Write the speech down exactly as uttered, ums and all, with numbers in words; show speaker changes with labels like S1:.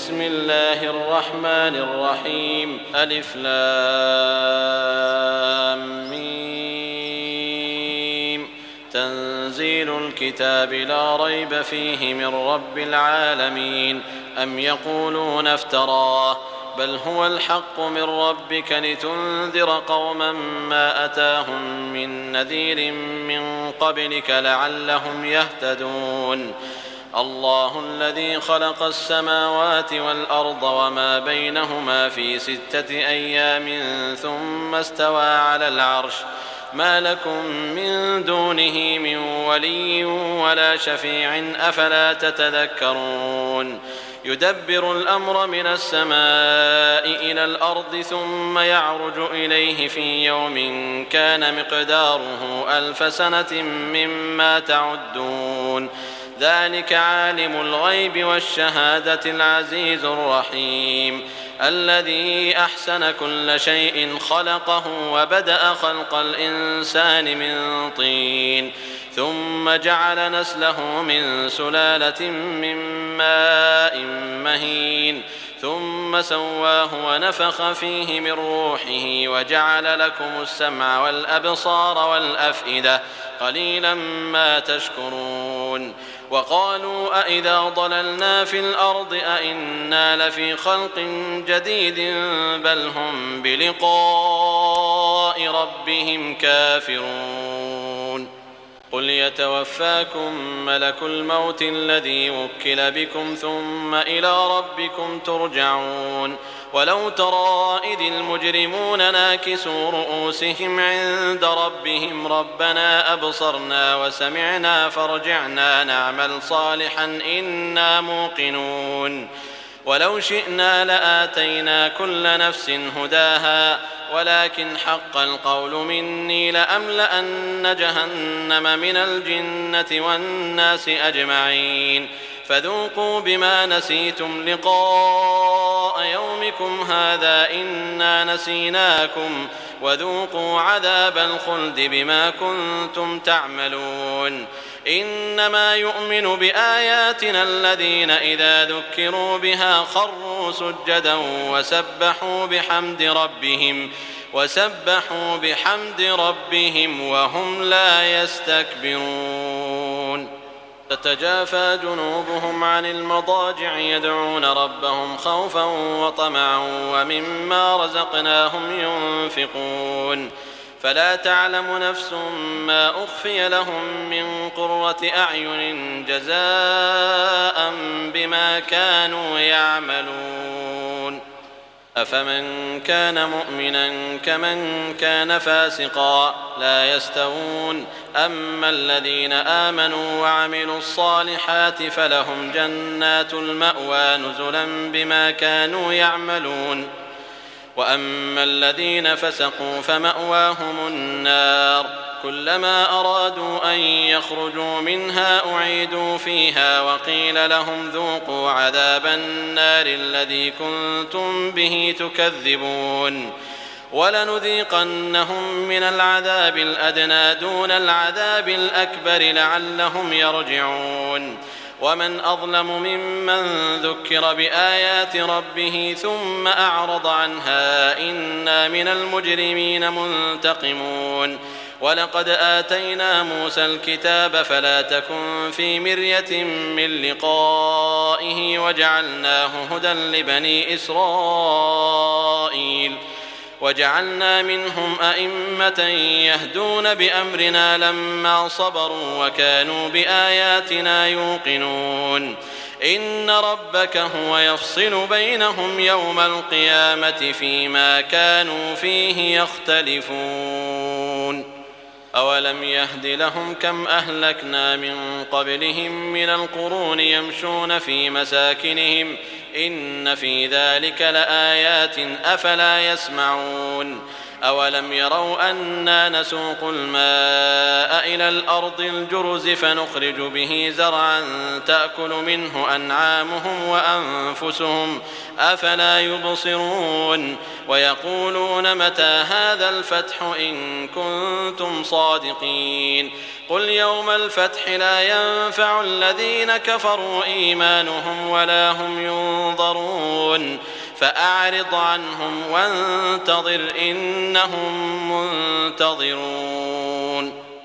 S1: بسم الله الرحمن الرحيم ألف لام ميم تنزيل الكتاب لا ريب فيه من رب العالمين أم يقولون افتراه بل هو الحق من ربك لتنذر قوما ما أتاهم من نذير من قبلك لعلهم يهتدون الله الذي خلق السماوات والأرض وما بينهما في ستة أيام ثم استوى على العرش ما لكم من دونه من ولي ولا شفيع أفلا تتذكرون يدبر الأمر من السماء إلى الأرض ثم يعرج إليه في يوم كان مقداره ألف سنة مما تعدون ذلك عالم الغيب والشهادة العزيز الرحيم الذي أحسن كل شيء خلقه وبدأ خلق الإنسان من طين ثم جعل نسله من سلالة من ماء مهين ثم سواه ونفخ فيه من روحه وجعل لكم السمع والأبصار والأفئدة قليلا ما تشكرون وقالوا أئذا ضللنا في الأرض أئنا لفي خلق جديد بل هم بلقاء ربهم كافرون قل يتوفاكم ملك الموت الذي وكل بكم ثم إلى ربكم ترجعون ولو ترى إذ المجرمون ناكسوا رؤوسهم عند ربهم ربنا أبصرنا وسمعنا فارجعنا نعمل صالحا إنا موقنون ولو شئنا لآتينا كل نفس هداها ولكن حق القول مني لأملأن جهنم من الجنة والناس أجمعين فذوقوا بما نسيتم لقاء يومكم هذا إنا نسيناكم وذوقوا عذاب الخلد بما كنتم تعملون إنما يؤمن بآياتنا الذين إذا ذكروا بها خروا سجدا وسبحوا بحمد ربهم وسبحوا بحمد ربهم وهم لا يستكبرون تتجافى جنوبهم عن المضاجع يدعون ربهم خوفا وطمعا ومما رزقناهم ينفقون فلا تعلم نفس ما أخفي لهم من قرة أعين جزاء بما كانوا يعملون أفمن كان مؤمنا كمن كان فاسقا لا يستوون أما الذين آمنوا وعملوا الصالحات فلهم جنات المأوى نزلا بما كانوا يعملون وأما الذين فسقوا فمأواهم النار كلما أرادوا أن يخرجوا منها أعيدوا فيها وقيل لهم ذوقوا عذاب النار الذي كنتم به تكذبون ولنذيقنهم من العذاب الأدنى دون العذاب الأكبر لعلهم يرجعون ومن أظلم ممن ذكر بآيات ربه ثم أعرض عنها إنا من المجرمين منتقمون ولقد آتينا موسى الكتاب فلا تكن في مرية من لقائه وجعلناه هدى لبني إسرائيل وجعلنا منهم أئمة يهدون بأمرنا لما صبروا وكانوا بآياتنا يوقنون إن ربك هو يفصل بينهم يوم القيامة فيما كانوا فيه يختلفون أولم يهد لهم كم أهلكنا من قبلهم من القرون يمشون في مساكنهم إن في ذلك لآيات أفلا يسمعون أولم يروا أنا نسوق الماء إلى الأرض الجرز فنخرج به زرعا تأكل منه أنعامهم وأنفسهم أفلا يبصرون ويقولون متى هذا الفتح إن كنتم صادقين قل يوم الفتح لا ينفع الذين كفروا إيمانهم ولا هم ينظرون فأعرض عنهم وانتظر إنهم منتظرون.